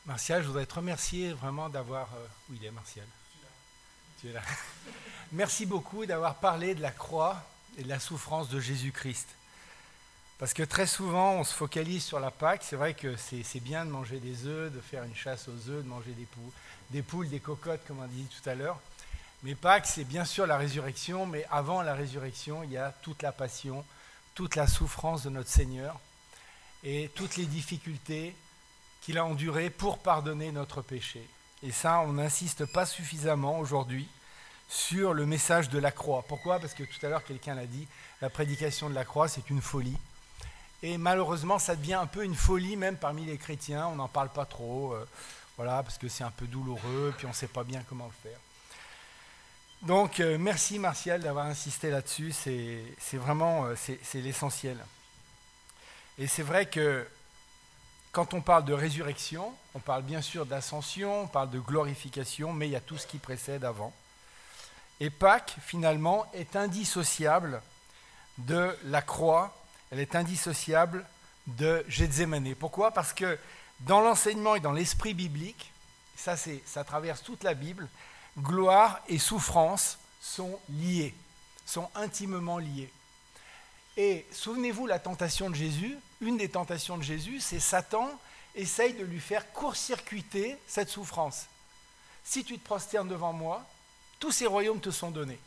Martial, je voudrais te remercier vraiment d'avoir... Où il est, Martial? Tu es là. Merci beaucoup d'avoir parlé de la croix et de la souffrance de Jésus-Christ. Parce que très souvent, on se focalise sur la Pâque. C'est vrai que c'est bien de manger des œufs, de faire une chasse aux œufs, de manger des poules, des cocottes, comme on dit tout à l'heure. Mais Pâques, c'est bien sûr la résurrection, mais avant la résurrection, il y a toute la passion, toute la souffrance de notre Seigneur et toutes les difficultés qu'il a endurées pour pardonner notre péché. Et ça, on n'insiste pas suffisamment aujourd'hui sur le message de la croix. Pourquoi ? Parce que tout à l'heure, quelqu'un l'a dit, la prédication de la croix, c'est une folie. Et malheureusement, ça devient un peu une folie même parmi les chrétiens. On n'en parle pas trop, voilà, parce que c'est un peu douloureux, puis on ne sait pas bien comment le faire. Donc, merci Martial d'avoir insisté là-dessus. C'est vraiment c'est l'essentiel. Et c'est vrai que quand on parle de résurrection, on parle bien sûr d'ascension, on parle de glorification, mais il y a tout ce qui précède avant. Et Pâques, finalement, est indissociable de la croix, elle est indissociable de Gethsémanée. Pourquoi ? Parce que dans l'enseignement et dans l'esprit biblique, ça traverse toute la Bible, gloire et souffrance sont liées, sont intimement liées. Et souvenez-vous, la tentation de Jésus, une des tentations de Jésus, c'est Satan essaye de lui faire court-circuiter cette souffrance. Si tu te prosternes devant moi, tous ces royaumes te sont donnés.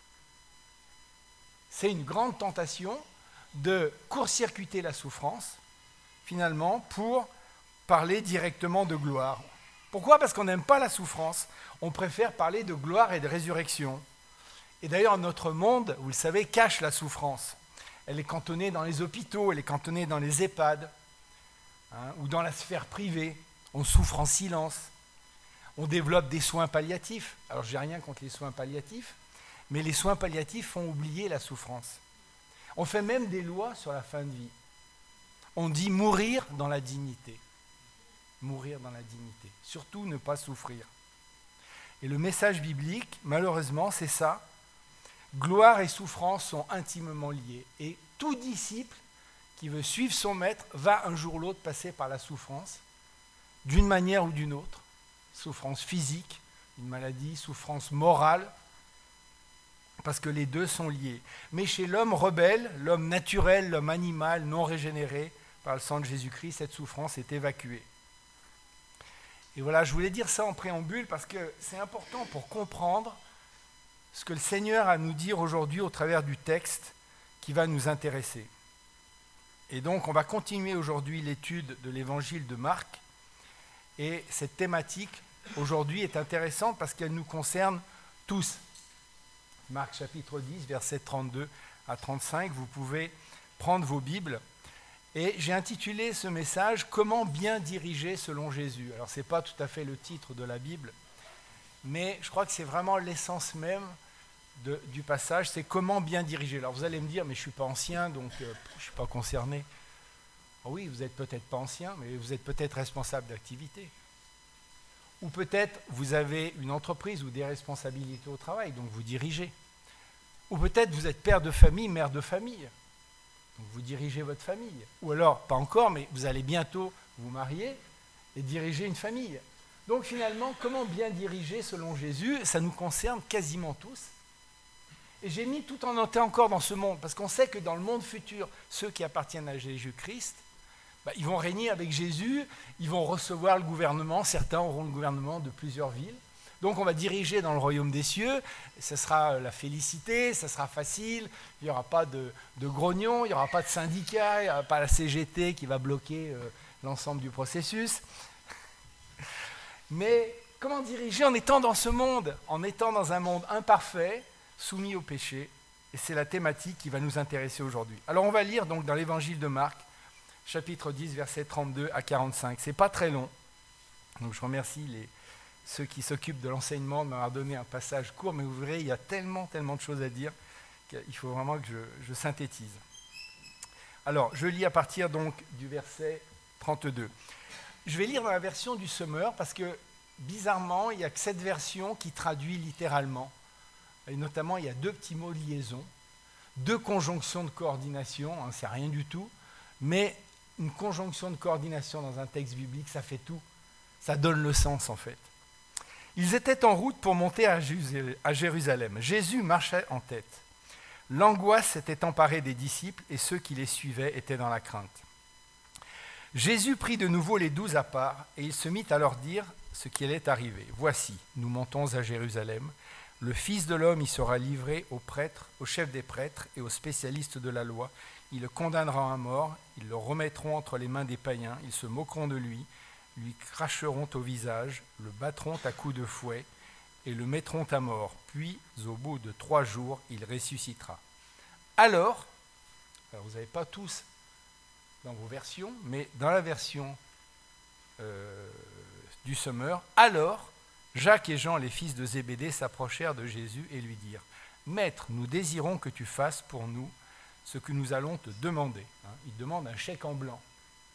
C'est une grande tentation de court-circuiter la souffrance, finalement, pour parler directement de gloire. Pourquoi ? Parce qu'on n'aime pas la souffrance, on préfère parler de gloire et de résurrection. Et d'ailleurs, notre monde, vous le savez, cache la souffrance. Elle est cantonnée dans les hôpitaux, elle est cantonnée dans les EHPAD, ou dans la sphère privée. On souffre en silence. On développe des soins palliatifs. Alors, je n'ai rien contre les soins palliatifs, mais les soins palliatifs font oublier la souffrance. On fait même des lois sur la fin de vie. On dit mourir dans la dignité. Mourir dans la dignité. Surtout ne pas souffrir. Et le message biblique, malheureusement, c'est ça. Gloire et souffrance sont intimement liés. Et tout disciple qui veut suivre son maître va un jour ou l'autre passer par la souffrance, d'une manière ou d'une autre. Souffrance physique, une maladie, souffrance morale, parce que les deux sont liés. Mais chez l'homme rebelle, l'homme naturel, l'homme animal, non régénéré par le sang de Jésus-Christ, cette souffrance est évacuée. Et voilà, je voulais dire ça en préambule parce que c'est important pour comprendre ce que le Seigneur a à nous dire aujourd'hui au travers du texte qui va nous intéresser. Et donc, on va continuer aujourd'hui l'étude de l'évangile de Marc. Et cette thématique, aujourd'hui, est intéressante parce qu'elle nous concerne tous. Marc chapitre 10, versets 32 à 35, vous pouvez prendre vos Bibles. Et j'ai intitulé ce message « Comment bien diriger selon Jésus ». Alors, ce n'est pas tout à fait le titre de la Bible, mais je crois que c'est vraiment l'essence même du passage, c'est comment bien diriger. Alors, vous allez me dire, mais je ne suis pas ancien, donc je ne suis pas concerné. Oh oui, vous n'êtes peut-être pas ancien, mais vous êtes peut-être responsable d'activité. Ou peut-être vous avez une entreprise ou des responsabilités au travail, donc vous dirigez. Ou peut-être vous êtes père de famille, mère de famille, donc vous dirigez votre famille. Ou alors, pas encore, mais vous allez bientôt vous marier et diriger une famille. Donc finalement, comment bien diriger selon Jésus ? Ça nous concerne quasiment tous. Et j'ai mis tout en entier encore dans ce monde, parce qu'on sait que dans le monde futur, ceux qui appartiennent à Jésus-Christ, ils vont régner avec Jésus, ils vont recevoir le gouvernement, certains auront le gouvernement de plusieurs villes. Donc on va diriger dans le royaume des cieux, ce sera la félicité, ça sera facile, il n'y aura pas de grognons, il n'y aura pas de syndicats, il n'y aura pas la CGT qui va bloquer l'ensemble du processus. Mais comment diriger en étant dans ce monde, en étant dans un monde imparfait, soumis au péché, et c'est la thématique qui va nous intéresser aujourd'hui. Alors on va lire donc dans l'évangile de Marc, chapitre 10, versets 32 à 45. C'est pas très long, donc je remercie ceux qui s'occupent de l'enseignement de m'avoir donné un passage court, mais vous verrez, il y a tellement de choses à dire qu'il faut vraiment que je synthétise. Alors, je lis à partir donc du verset 32. Je vais lire dans la version du Semeur, parce que bizarrement, il n'y a que cette version qui traduit littéralement. Et notamment, il y a 2 petits mots de liaison, 2 conjonctions de coordination, c'est rien du tout, mais une conjonction de coordination dans un texte biblique, ça fait tout. Ça donne le sens en fait. Ils étaient en route pour monter à Jérusalem. Jésus marchait en tête. L'angoisse s'était emparée des disciples et ceux qui les suivaient étaient dans la crainte. Jésus prit de nouveau les 12 à part et il se mit à leur dire ce qui allait arriver. « Voici, nous montons à Jérusalem. Le Fils de l'homme y sera livré aux prêtres, aux chefs des prêtres et aux spécialistes de la loi. Ils le condamneront à mort, ils le remettront entre les mains des païens, ils se moqueront de lui, lui cracheront au visage, le battront à coups de fouet et le mettront à mort. Puis, au bout de 3 jours, il ressuscitera. » Alors vous n'avez pas tous dans vos versions, mais dans la version du Semeur, alors Jacques et Jean, les fils de Zébédée, s'approchèrent de Jésus et lui dirent « Maître, nous désirons que tu fasses pour nous ce que nous allons te demander. » Ils demandent un chèque en blanc.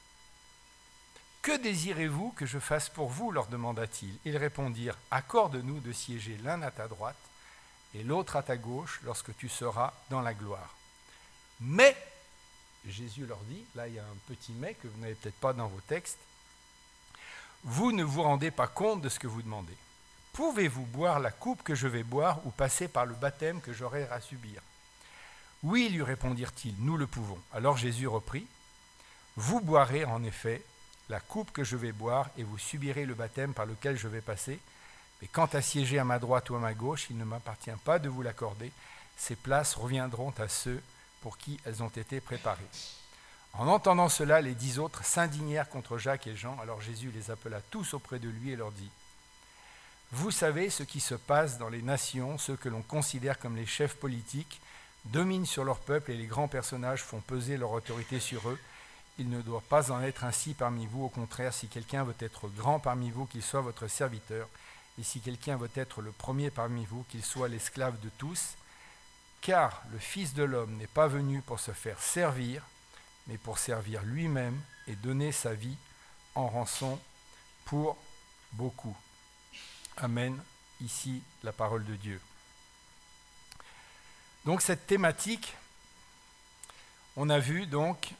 « Que désirez-vous que je fasse pour vous » leur demanda-t-il. Ils répondirent « Accorde-nous de siéger l'un à ta droite et l'autre à ta gauche lorsque tu seras dans la gloire. » Mais, Jésus leur dit, là il y a un petit mais que vous n'avez peut-être pas dans vos textes, vous ne vous rendez pas compte de ce que vous demandez. Pouvez-vous boire la coupe que je vais boire ou passer par le baptême que j'aurai à subir ? Oui, lui répondirent-ils, nous le pouvons. Alors Jésus reprit, vous boirez en effet la coupe que je vais boire et vous subirez le baptême par lequel je vais passer. Mais quant à siéger à ma droite ou à ma gauche, il ne m'appartient pas de vous l'accorder. Ces places reviendront à ceux pour qui elles ont été préparées. En entendant cela, les 10 autres s'indignèrent contre Jacques et Jean. Alors Jésus les appela tous auprès de lui et leur dit « Vous savez ce qui se passe dans les nations, ceux que l'on considère comme les chefs politiques dominent sur leur peuple et les grands personnages font peser leur autorité sur eux. Il ne doit pas en être ainsi parmi vous. Au contraire, si quelqu'un veut être grand parmi vous, qu'il soit votre serviteur. Et si quelqu'un veut être le premier parmi vous, qu'il soit l'esclave de tous. Car le Fils de l'homme n'est pas venu pour se faire servir, mais pour servir lui-même et donner sa vie en rançon pour beaucoup. » Amen. Ici, la parole de Dieu. Donc cette thématique, on a vu donc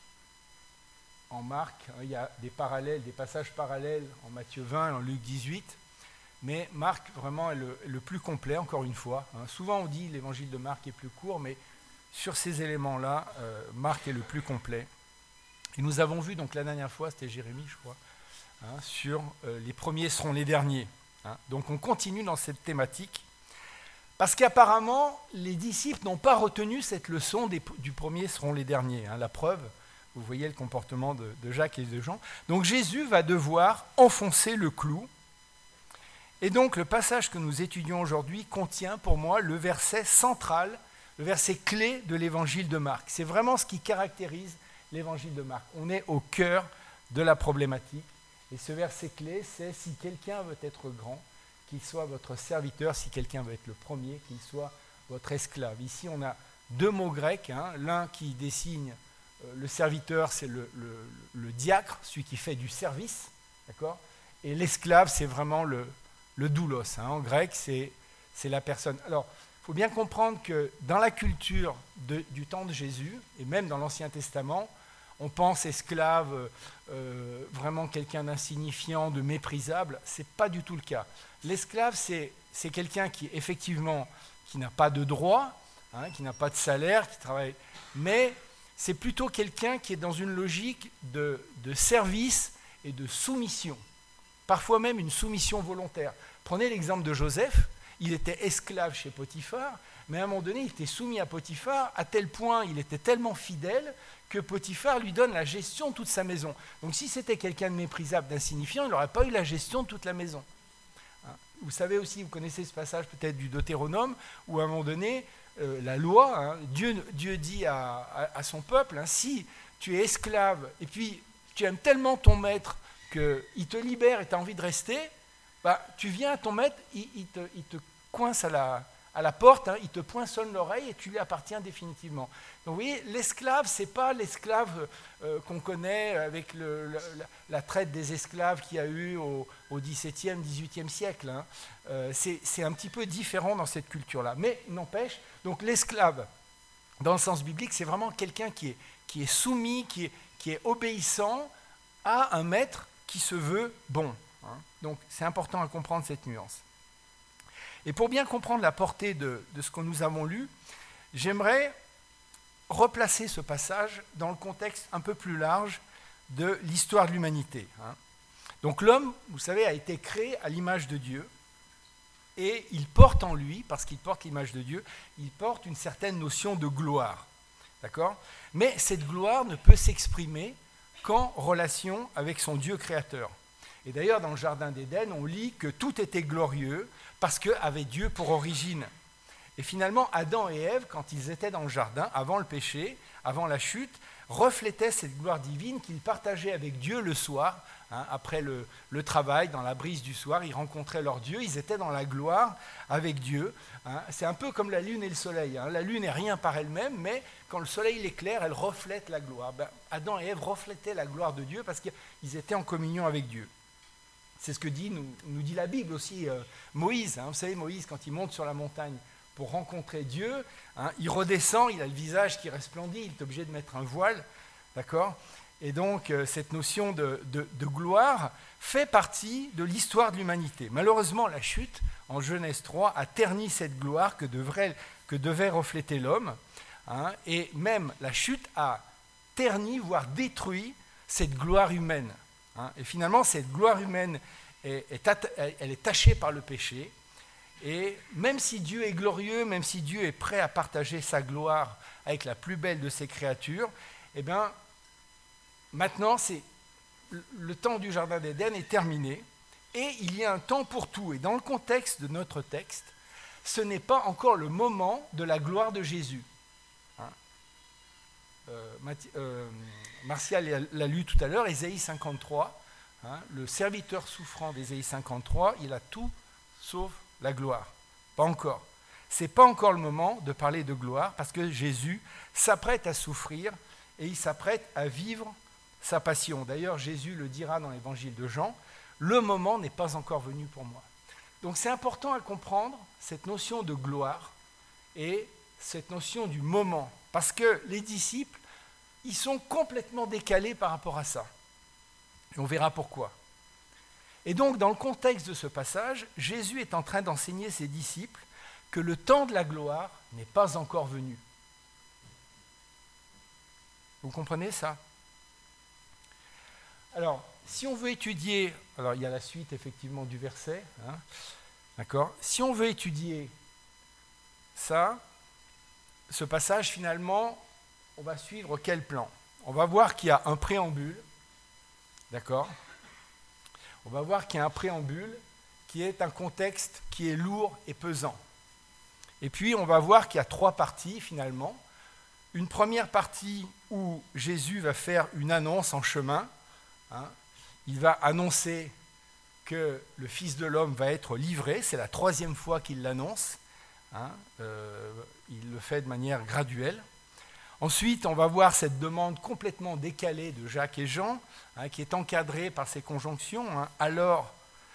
en Marc, il y a des parallèles, des passages parallèles en Matthieu 20 et en Luc 18, mais Marc vraiment est le plus complet, encore une fois. Souvent on dit l'évangile de Marc est plus court, mais sur ces éléments-là, Marc est le plus complet. Et nous avons vu donc la dernière fois, c'était Jérémie je crois, sur les premiers seront les derniers. Donc on continue dans cette thématique, parce qu'apparemment les disciples n'ont pas retenu cette leçon du premier seront les derniers. La preuve, vous voyez le comportement de Jacques et de Jean. Donc Jésus va devoir enfoncer le clou. Et donc le passage que nous étudions aujourd'hui contient pour moi le verset central, le verset clé de l'évangile de Marc. C'est vraiment ce qui caractérise l'évangile de Marc. On est au cœur de la problématique. Et ce verset clé, c'est si quelqu'un veut être grand, qu'il soit votre serviteur, si quelqu'un veut être le premier, qu'il soit votre esclave. Ici, on a 2 mots grecs, l'un qui désigne le serviteur, c'est le diacre, celui qui fait du service, d'accord ? Et l'esclave, c'est vraiment le doulos. En grec, c'est la personne. Alors, il faut bien comprendre que dans la culture du temps de Jésus, et même dans l'Ancien Testament, on pense esclave, vraiment quelqu'un d'insignifiant, de méprisable. Ce n'est pas du tout le cas. L'esclave, c'est quelqu'un qui, effectivement, qui n'a pas de droit, qui n'a pas de salaire, qui travaille, mais c'est plutôt quelqu'un qui est dans une logique de service et de soumission, parfois même une soumission volontaire. Prenez l'exemple de Joseph, il était esclave chez Potiphar, mais à un moment donné, il était soumis à Potiphar, à tel point, il était tellement fidèle que Potiphar lui donne la gestion de toute sa maison. Donc si c'était quelqu'un de méprisable, d'insignifiant, il n'aurait pas eu la gestion de toute la maison. Vous savez aussi, vous connaissez ce passage peut-être du Deutéronome, où à un moment donné, la loi, Dieu dit à son peuple, si tu es esclave et puis tu aimes tellement ton maître qu'il te libère et tu as envie de rester, tu viens à ton maître, il te coince à la porte, il te poinçonne l'oreille et tu lui appartiens définitivement. Donc vous voyez, l'esclave, ce n'est pas l'esclave qu'on connaît avec la traite des esclaves qu'il y a eu au XVIIe, XVIIIe siècle. C'est un petit peu différent dans cette culture-là. Mais n'empêche, donc l'esclave, dans le sens biblique, c'est vraiment quelqu'un qui est soumis, qui est obéissant à un maître qui se veut bon. hein. Donc c'est important à comprendre cette nuance. Et pour bien comprendre la portée de ce que nous avons lu, j'aimerais replacer ce passage dans le contexte un peu plus large de l'histoire de l'humanité, hein. Donc l'homme, vous savez, a été créé à l'image de Dieu, et il porte en lui, parce qu'il porte l'image de Dieu, il porte une certaine notion de gloire. D'accord ? Mais cette gloire ne peut s'exprimer qu'en relation avec son Dieu créateur. Et d'ailleurs, dans le Jardin d'Éden, on lit que tout était glorieux parce qu'avait Dieu pour origine. Et finalement, Adam et Ève, quand ils étaient dans le jardin, avant le péché, avant la chute, reflétaient cette gloire divine qu'ils partageaient avec Dieu le soir, hein, après le travail, dans la brise du soir, ils rencontraient leur Dieu, ils étaient dans la gloire avec Dieu. Hein. C'est un peu comme la lune et le soleil. Hein. La lune n'est rien par elle-même, mais quand le soleil l'éclaire, elle reflète la gloire. Adam et Ève reflétaient la gloire de Dieu parce qu'ils étaient en communion avec Dieu. C'est ce que nous dit la Bible aussi. Moïse, hein, vous savez, Moïse, quand il monte sur la montagne pour rencontrer Dieu, hein, il redescend, il a le visage qui resplendit, il est obligé de mettre un voile, d'accord ? Et donc, cette notion de gloire fait partie de l'histoire de l'humanité. Malheureusement, la chute, en Genèse 3, a terni cette gloire que devait refléter l'homme, hein, et même la chute a terni, voire détruit, cette gloire humaine. Hein, et finalement, cette gloire humaine, elle est tachée par le péché. Et même si Dieu est glorieux, même si Dieu est prêt à partager sa gloire avec la plus belle de ses créatures, eh bien, maintenant, le temps du Jardin d'Éden est terminé et il y a un temps pour tout. Et dans le contexte de notre texte, ce n'est pas encore le moment de la gloire de Jésus. Hein, Martial l'a lu tout à l'heure, Ésaïe 53, hein, le serviteur souffrant d'Ésaïe 53, il a tout sauf la gloire. Pas encore. Ce n'est pas encore le moment de parler de gloire parce que Jésus s'apprête à souffrir et il s'apprête à vivre sa passion. D'ailleurs, Jésus le dira dans l'évangile de Jean, « Le moment n'est pas encore venu pour moi ». Donc c'est important à comprendre cette notion de gloire et cette notion du moment. Parce que les disciples, ils sont complètement décalés par rapport à ça. Et on verra pourquoi. Et donc, dans le contexte de ce passage, Jésus est en train d'enseigner ses disciples que le temps de la gloire n'est pas encore venu. Vous comprenez ça ? Alors, si on veut étudier, alors il y a la suite effectivement du verset, hein, d'accord ? Si on veut étudier ça, ce passage finalement, on va suivre quel plan ? On va voir qu'il y a un préambule, d'accord ? On va voir qu'il y a un préambule qui est un contexte qui est lourd et pesant. Et puis on va voir qu'il y a 3 parties finalement. Une première partie où Jésus va faire une annonce en chemin. Hein. Il va annoncer que le Fils de l'homme va être livré. C'est la 3e fois qu'il l'annonce. Hein. Il le fait de manière graduelle. Ensuite, on va voir cette demande complètement décalée de Jacques et Jean, hein, qui est encadrée par ces conjonctions. Hein. Alors,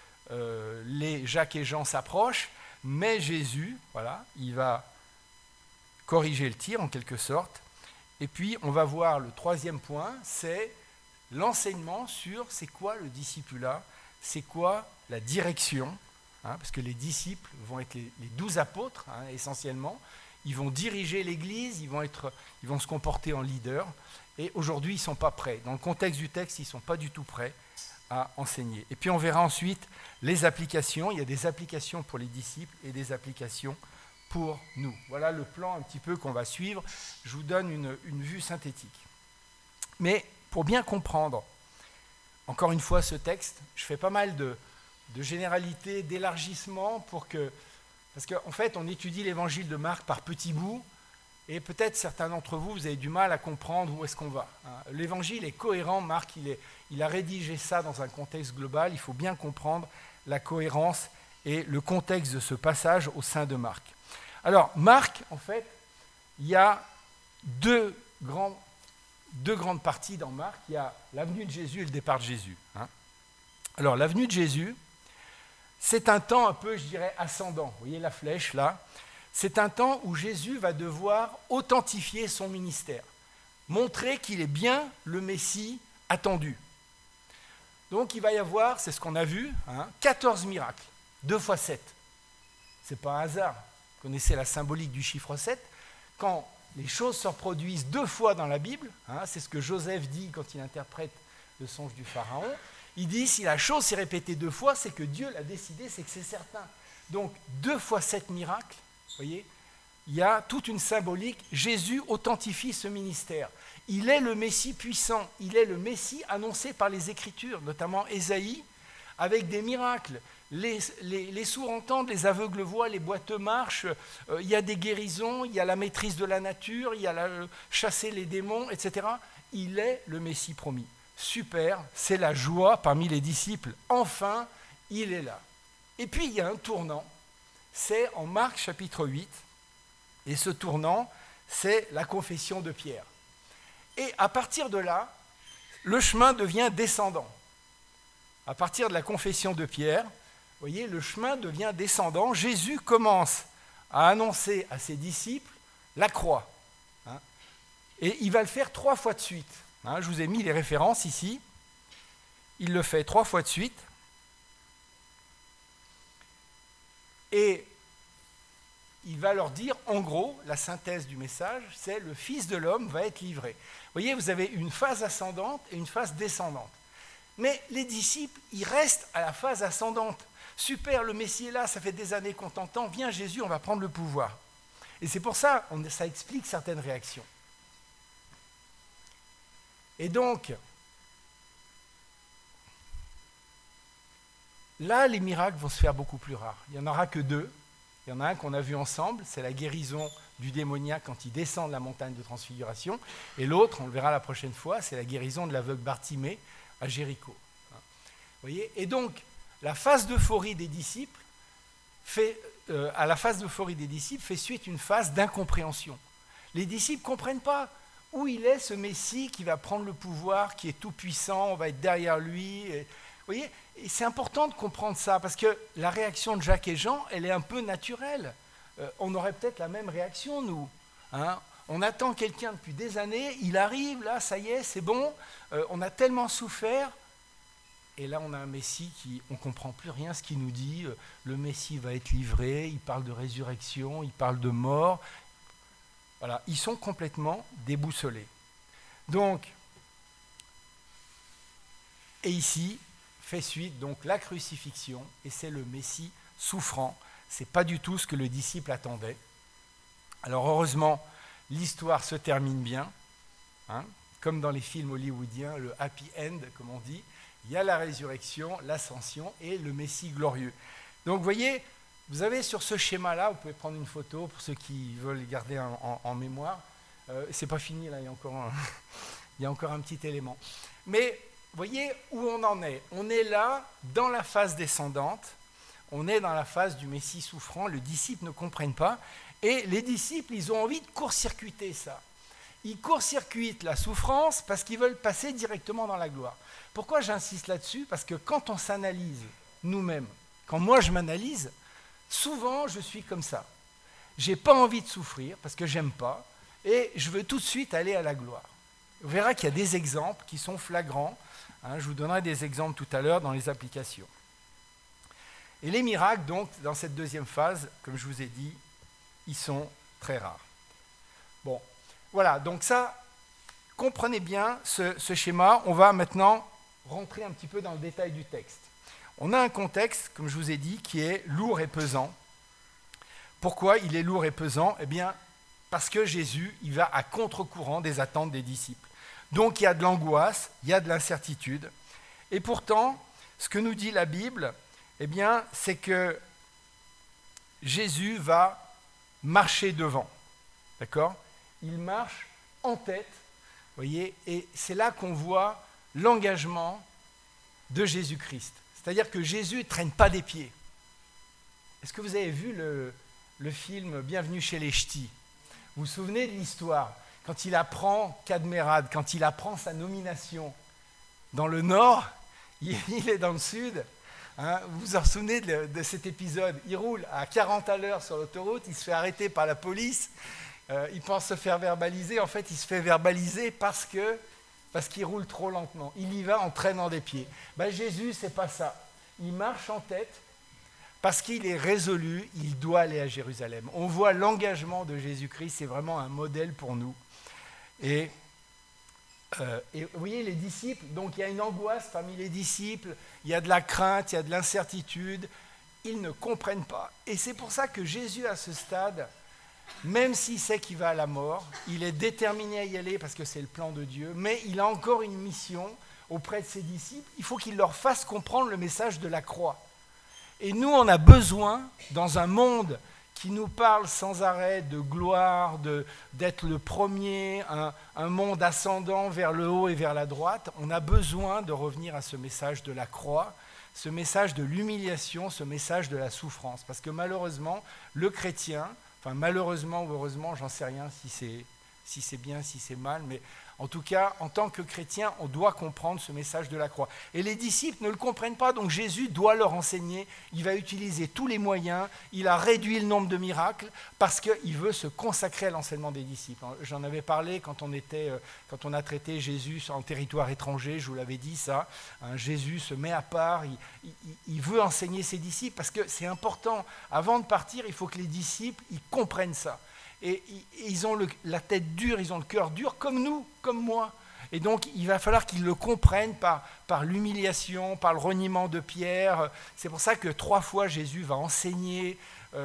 les Jacques et Jean s'approchent, mais Jésus, voilà, il va corriger le tir en quelque sorte. Et puis, on va voir le 3e point, c'est l'enseignement sur c'est quoi le discipulat, c'est quoi la direction, hein, parce que les disciples vont être les 12 apôtres, hein, essentiellement. Ils vont diriger l'Église, ils vont se comporter en leader. Et aujourd'hui, ils ne sont pas prêts. Dans le contexte du texte, ils ne sont pas du tout prêts à enseigner. Et puis on verra ensuite les applications. Il y a des applications pour les disciples et des applications pour nous. Voilà le plan un petit peu qu'on va suivre. Je vous donne une vue synthétique. Mais pour bien comprendre, encore une fois, ce texte, je fais pas mal de généralités, d'élargissements pour que... Parce qu'en fait, on étudie l'évangile de Marc par petits bouts, et peut-être certains d'entre vous, vous avez du mal à comprendre où est-ce qu'on va. L'évangile est cohérent, Marc, il a rédigé ça dans un contexte global, il faut bien comprendre la cohérence et le contexte de ce passage au sein de Marc. Alors, Marc, en fait, il y a deux grandes parties dans Marc. Il y a l'avenue de Jésus et le départ de Jésus. Hein. Alors, l'avenue de Jésus, c'est un temps un peu, je dirais, ascendant. Vous voyez la flèche là ? C'est un temps où Jésus va devoir authentifier son ministère, montrer qu'il est bien le Messie attendu. Donc il va y avoir, c'est ce qu'on a vu, 14 miracles, 2 fois 7. Ce n'est pas un hasard. Vous connaissez la symbolique du chiffre 7. Quand les choses se reproduisent 2 fois dans la Bible, c'est ce que Joseph dit quand il interprète le songe du Pharaon, il dit si la chose s'est répétée 2 fois, c'est que Dieu l'a décidé, c'est que c'est certain. Donc 2 fois 7 miracles, vous voyez, il y a toute une symbolique. Jésus authentifie ce ministère. Il est le Messie puissant, il est le Messie annoncé par les Écritures, notamment Ésaïe, avec des miracles. Les sourds entendent, les aveugles voient, les boiteux marchent, il y a des guérisons, il y a la maîtrise de la nature, il y a chasser les démons, etc. Il est le Messie promis. Super, c'est la joie parmi les disciples. Enfin, il est là. Et puis, il y a un tournant, c'est en Marc chapitre 8, et ce tournant, c'est la confession de Pierre. Et à partir de là, le chemin devient descendant. À partir de la confession de Pierre, vous voyez, le chemin devient descendant. Jésus commence à annoncer à ses disciples la croix. Et il va le faire 3 fois de suite. Je vous ai mis les références ici. Il le fait 3 fois de suite. Et il va leur dire, en gros, la synthèse du message, c'est le Fils de l'homme va être livré. Vous voyez, vous avez une phase ascendante et une phase descendante. Mais les disciples, ils restent à la phase ascendante. Super, le Messie est là, ça fait des années qu'on t'entend, viens Jésus, on va prendre le pouvoir. Et c'est pour ça, ça explique certaines réactions. Et donc, là, les miracles vont se faire beaucoup plus rares. Il n'y en aura que 2. Il y en a un qu'on a vu ensemble, c'est la guérison du démoniaque quand il descend de la montagne de transfiguration. Et l'autre, on le verra la prochaine fois, c'est la guérison de l'aveugle Bartimée à Jéricho. Vous voyez ? Et donc, la phase d'euphorie des disciples fait suite une phase d'incompréhension. Les disciples ne comprennent pas où il est ce Messie qui va prendre le pouvoir, qui est tout puissant, on va être derrière lui. Vous voyez ? Et c'est important de comprendre ça, parce que la réaction de Jacques et Jean, elle est un peu naturelle. On aurait peut-être la même réaction, nous. On attend quelqu'un depuis des années, il arrive, là, ça y est, c'est bon, on a tellement souffert, et là on a un Messie qui, on ne comprend plus rien ce qu'il nous dit, le Messie va être livré, il parle de résurrection, il parle de mort. Voilà, ils sont complètement déboussolés. Donc, et ici, fait suite donc la crucifixion, et c'est le Messie souffrant. Ce n'est pas du tout ce que le disciple attendait. Alors heureusement, l'histoire se termine bien, comme dans les films hollywoodiens, le happy end, comme on dit. Il y a la résurrection, l'ascension et le Messie glorieux. Donc vous voyez, vous avez sur ce schéma-là, vous pouvez prendre une photo pour ceux qui veulent garder en mémoire. C'est pas fini, là, il y a encore un petit élément. Mais vous voyez où on en est. On est là, dans la phase descendante, on est dans la phase du Messie souffrant, les disciples ne comprennent pas, et les disciples, ils ont envie de court-circuiter ça. Ils court-circuitent la souffrance parce qu'ils veulent passer directement dans la gloire. Pourquoi j'insiste là-dessus ? Parce que quand on s'analyse nous-mêmes, quand moi je m'analyse, souvent je suis comme ça. J'ai pas envie de souffrir parce que j'aime pas, et je veux tout de suite aller à la gloire. On verra qu'il y a des exemples qui sont flagrants. Je vous donnerai des exemples tout à l'heure dans les applications. Et les miracles, donc, dans cette deuxième phase, comme je vous ai dit, ils sont très rares. Bon, voilà, donc ça, comprenez bien ce schéma. On va maintenant rentrer un petit peu dans le détail du texte. On a un contexte, comme je vous ai dit, qui est lourd et pesant. Pourquoi il est lourd et pesant ? Eh bien, parce que Jésus, il va à contre-courant des attentes des disciples. Donc il y a de l'angoisse, il y a de l'incertitude. Et pourtant, ce que nous dit la Bible, eh bien, c'est que Jésus va marcher devant. D'accord ? Il marche en tête, vous voyez, et c'est là qu'on voit l'engagement de Jésus-Christ. C'est-à-dire que Jésus ne traîne pas des pieds. Est-ce que vous avez vu le film Bienvenue chez les Ch'tis ? Vous vous souvenez de l'histoire ? Quand il apprend Cadmerade, quand il apprend sa nomination dans le Nord, il est dans le Sud. Vous vous en souvenez de cet épisode ? Il roule à 40 à l'heure sur l'autoroute, il se fait arrêter par la police, il pense se faire verbaliser. En fait, il se fait verbaliser parce parce qu'il roule trop lentement. Il y va en traînant des pieds. Jésus, c'est pas ça. Il marche en tête parce qu'il est résolu, il doit aller à Jérusalem. On voit l'engagement de Jésus-Christ, c'est vraiment un modèle pour nous. Et vous voyez, les disciples, donc il y a une angoisse parmi les disciples, il y a de la crainte, il y a de l'incertitude, ils ne comprennent pas. Et c'est pour ça que Jésus, à ce stade, même s'il sait qu'il va à la mort, il est déterminé à y aller parce que c'est le plan de Dieu, mais il a encore une mission auprès de ses disciples. Il faut qu'il leur fasse comprendre le message de la croix. Et nous, on a besoin, dans un monde qui nous parle sans arrêt de gloire, d'être le premier, un monde ascendant vers le haut et vers la droite, on a besoin de revenir à ce message de la croix, ce message de l'humiliation, ce message de la souffrance. Parce que malheureusement, le chrétien, malheureusement ou heureusement, j'en sais rien si c'est bien, si c'est mal, mais en tout cas, en tant que chrétien, on doit comprendre ce message de la croix. Et les disciples ne le comprennent pas, donc Jésus doit leur enseigner, il va utiliser tous les moyens, il a réduit le nombre de miracles, parce qu'il veut se consacrer à l'enseignement des disciples. J'en avais parlé quand on a traité Jésus en territoire étranger, je vous l'avais dit ça, Jésus se met à part, il veut enseigner ses disciples, parce que c'est important, avant de partir, il faut que les disciples, ils comprennent ça. Et ils ont la tête dure, ils ont le cœur dur, comme nous, comme moi. Et donc, il va falloir qu'ils le comprennent par l'humiliation, par le reniement de Pierre. C'est pour ça que 3 fois, Jésus va enseigner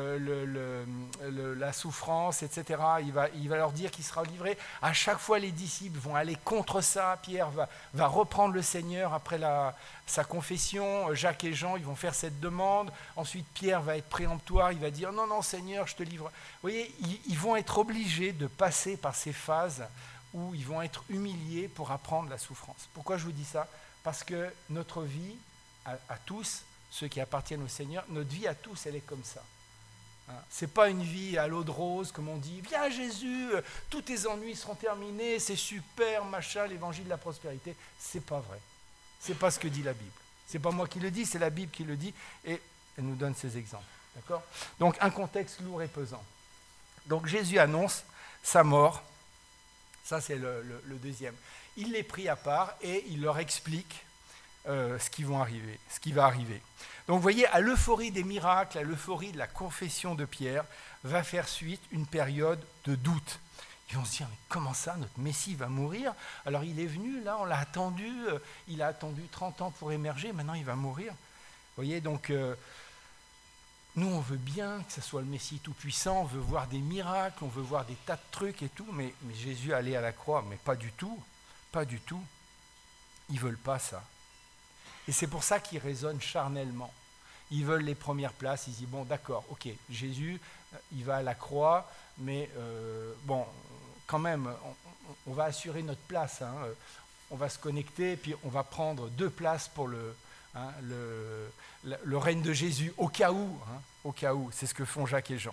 la souffrance, etc. Il va leur dire qu'il sera livré. À chaque fois, les disciples vont aller contre ça. Pierre va reprendre le Seigneur après sa confession. Jacques et Jean, ils vont faire cette demande. Ensuite, Pierre va être préemptoire. Il va dire « Non, non, Seigneur, je te livre. » Vous voyez, ils vont être obligés de passer par ces phases où ils vont être humiliés pour apprendre la souffrance. Pourquoi je vous dis ça ? Parce que notre vie, à tous, ceux qui appartiennent au Seigneur, notre vie à tous, elle est comme ça. Ce n'est pas une vie à l'eau de rose, comme on dit, viens Jésus, tous tes ennuis seront terminés, c'est super, machin, l'évangile de la prospérité. Ce n'est pas vrai. Ce n'est pas ce que dit la Bible. Ce n'est pas moi qui le dis, c'est la Bible qui le dit, et elle nous donne ces exemples. D'accord ? Donc un contexte lourd et pesant. Donc Jésus annonce sa mort, ça c'est le deuxième. Il les prie à part et il leur explique ce qui va arriver. Donc vous voyez, à l'euphorie des miracles, à l'euphorie de la confession de Pierre, va faire suite une période de doute. Ils vont se dire, mais comment ça, notre Messie va mourir ? Alors il est venu, là, on l'a attendu, il a attendu 30 ans pour émerger, maintenant il va mourir. Vous voyez, donc, nous on veut bien que ce soit le Messie tout-puissant, on veut voir des miracles, on veut voir des tas de trucs et tout, mais Jésus allait à la croix, mais pas du tout, pas du tout. Ils ne veulent pas ça. Et c'est pour ça qu'ils raisonnent charnellement. Ils veulent les premières places, ils disent, bon d'accord, ok, Jésus, il va à la croix, mais bon, quand même, on va assurer notre place, hein, on va se connecter, puis on va prendre 2 places pour le règne de Jésus, au cas où, c'est ce que font Jacques et Jean.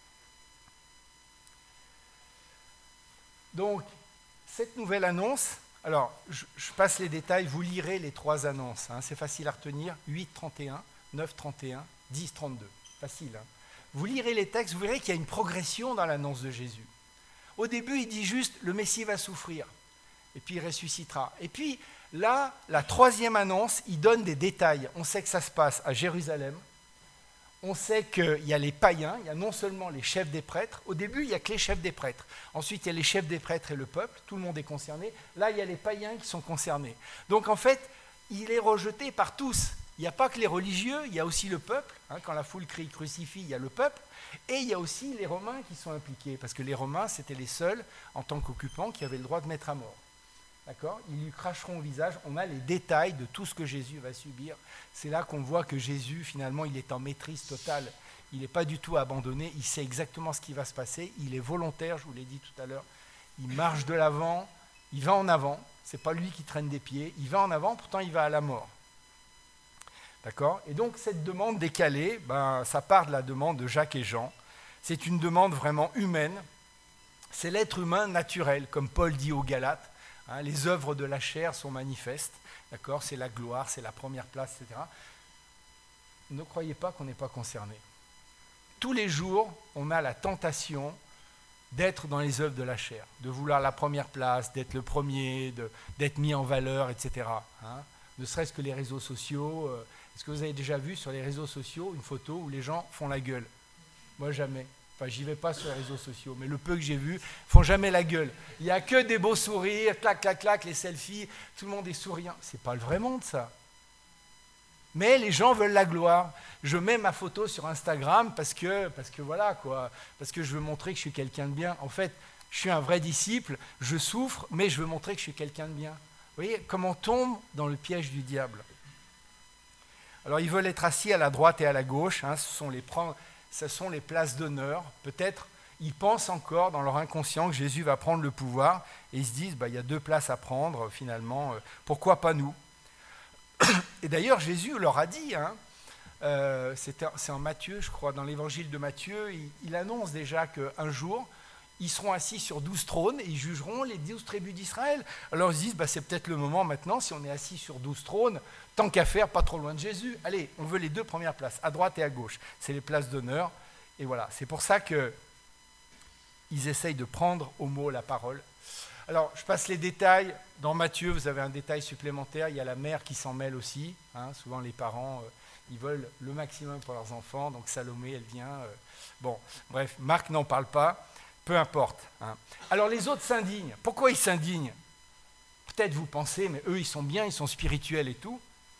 Donc, cette nouvelle annonce, alors, je passe les détails, vous lirez les 3 annonces, hein, c'est facile à retenir, 8, 31, 9, 31, 10, 32, facile. Hein. Vous lirez les textes, vous verrez qu'il y a une progression dans l'annonce de Jésus. Au début, il dit juste, le Messie va souffrir, et puis il ressuscitera. Et puis, là, la 3e annonce, il donne des détails. On sait que ça se passe à Jérusalem, on sait qu'il y a les païens, il y a non seulement les chefs des prêtres, au début il n'y a que les chefs des prêtres, ensuite il y a les chefs des prêtres et le peuple, tout le monde est concerné, là il y a les païens qui sont concernés. Donc en fait, il est rejeté par tous, il n'y a pas que les religieux, il y a aussi le peuple, hein, quand la foule crie crucifie, il y a le peuple, et il y a aussi les Romains qui sont impliqués, parce que les Romains c'était les seuls, en tant qu'occupants, qui avaient le droit de mettre à mort. D'accord ? Ils lui cracheront au visage. On a les détails de tout ce que Jésus va subir. C'est là qu'on voit que Jésus, finalement, il est en maîtrise totale. Il n'est pas du tout abandonné. Il sait exactement ce qui va se passer. Il est volontaire, je vous l'ai dit tout à l'heure. Il marche de l'avant. Il va en avant. Ce n'est pas lui qui traîne des pieds. Il va en avant, pourtant il va à la mort. D'accord ? Et donc, cette demande décalée, ça part de la demande de Jacques et Jean. C'est une demande vraiment humaine. C'est l'être humain naturel, comme Paul dit aux Galates. Hein, les œuvres de la chair sont manifestes, d'accord ? C'est la gloire, c'est la première place, etc. Ne croyez pas qu'on n'est pas concerné. Tous les jours, on a la tentation d'être dans les œuvres de la chair, de vouloir la première place, d'être le premier, d'être mis en valeur, etc. Hein, ne serait-ce que les réseaux sociaux. Est-ce que vous avez déjà vu sur les réseaux sociaux une photo où les gens font la gueule? Moi, jamais. Enfin, j'y vais pas sur les réseaux sociaux, mais le peu que j'ai vu, font jamais la gueule. Il n'y a que des beaux sourires, clac, clac, clac, les selfies, tout le monde est souriant. C'est pas le vrai monde, ça. Mais les gens veulent la gloire. Je mets ma photo sur Instagram parce que voilà, quoi. Parce que je veux montrer que je suis quelqu'un de bien. En fait, je suis un vrai disciple, je souffre, mais je veux montrer que je suis quelqu'un de bien. Vous voyez, comme on tombe dans le piège du diable. Alors, ils veulent être assis à la droite et à la gauche. Hein, ce sont les places d'honneur. Peut-être, ils pensent encore dans leur inconscient que Jésus va prendre le pouvoir. Et ils se disent, il y a 2 places à prendre, finalement. Pourquoi pas nous? Et d'ailleurs, Jésus leur a dit, c'est en Matthieu, je crois, dans l'évangile de Matthieu, il annonce déjà qu'un jour, ils seront assis sur 12 trônes et ils jugeront les 12 tribus d'Israël. Alors ils se disent, c'est peut-être le moment maintenant, si on est assis sur 12 trônes, tant qu'à faire, pas trop loin de Jésus. Allez, on veut les 2 premières places, à droite et à gauche. C'est les places d'honneur. Et voilà, c'est pour ça qu'ils essayent de prendre au mot la parole. Alors, je passe les détails. Dans Matthieu, vous avez un détail supplémentaire. Il y a la mère qui s'en mêle aussi. Hein. Souvent, les parents, ils veulent le maximum pour leurs enfants. Donc, Salomé, elle vient. Bon, bref, Marc n'en parle pas. Peu importe. Hein. Alors, les autres s'indignent. Pourquoi ils s'indignent? Peut-être vous pensez, mais eux, ils sont bien, ils sont spirituels et tout.